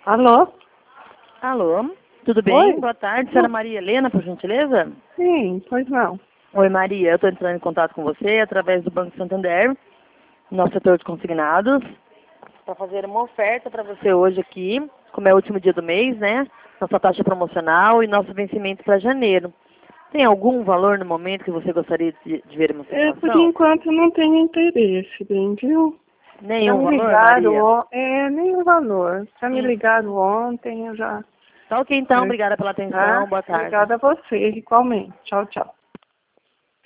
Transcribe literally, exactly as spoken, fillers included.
Alô? Alô, tudo bem? Oi? Boa tarde, senhora Maria Helena, por gentileza? Sim, pois não. Oi, Maria, eu estou entrando em contato com você através do Banco Santander, nosso setor de consignados, para fazer uma oferta para você hoje aqui, como é o último dia do mês, né? Nossa taxa promocional e nosso vencimento para janeiro. Tem algum valor no momento que você gostaria de, de ver uma É, por simulação? enquanto não tenho interesse, bem, viu? Já Nenhum me valor, ligaram, Maria? o- é, nem o valor. Já me Sim. ligaram ontem, eu já... Tá ok, então. é, Obrigada pela Tá? atenção. Boa tarde. Obrigada a você, igualmente. Tchau, tchau.